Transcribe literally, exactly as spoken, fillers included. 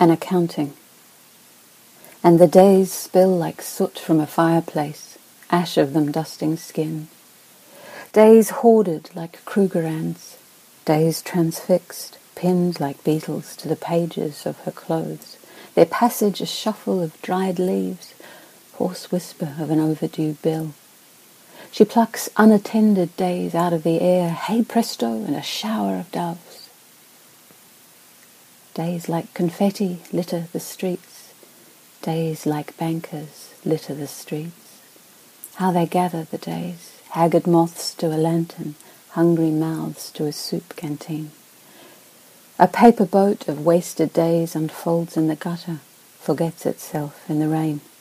an accounting. And the days spill like soot from a fireplace, ash of them dusting skin. Days hoarded like Krugerrands, days transfixed, pinned like beetles to the pages of her clothes, their passage a shuffle of dried leaves, hoarse whisper of an overdue bill. She plucks unattended days out of the air, hey presto, and a shower of doves. Days like confetti litter the streets, days like bankers litter the streets. How they gather the days, haggard moths to a lantern, hungry mouths to a soup canteen. A paper boat of wasted days unfolds in the gutter, forgets itself in the rain.